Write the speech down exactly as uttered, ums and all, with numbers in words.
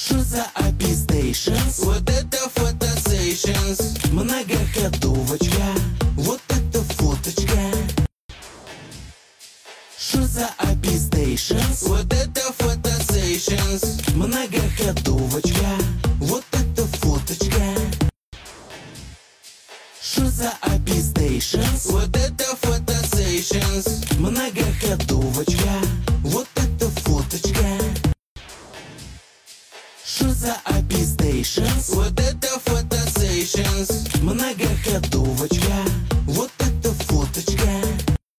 Что за эй пи Stations? Вот это фотосейшенс. Многоходовочка, вот это фоточка. Что за эй пи Stations? Вот это фотосейшенс. Многоходовочка, вот это фоточка. Что за эй пи Stations? Вот это фотосейшенс. Многоходовочка, вот это фоточка. Что за эй пи Stations? Вот это фотосейшенс. Многоходовочка.